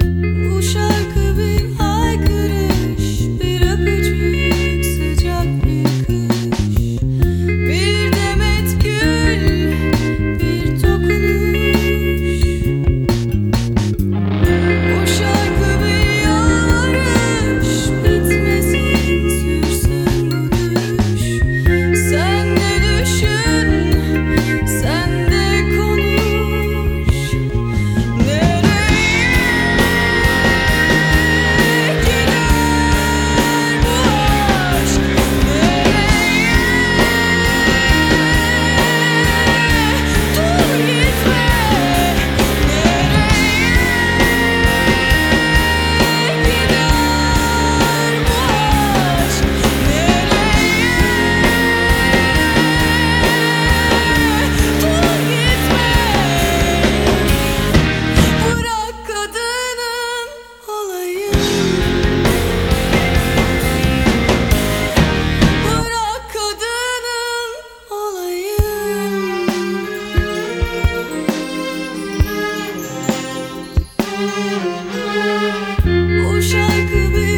Bu şarkı bir haykırış, bir öpücük, sıcak bir kış, bir demet gül, bir dokunuş. Bu şarkı bir yalvarış, bitmesin, sürsün bu düş. Sen de düşün, sen de konuş. Nereye gider bu aşk? Nereye? Dur gitme. Nereye gider bu aşk? Nereye? Dur gitme. Bırak kadının olayım. Bırak kadının olayım. Bu şarkı bir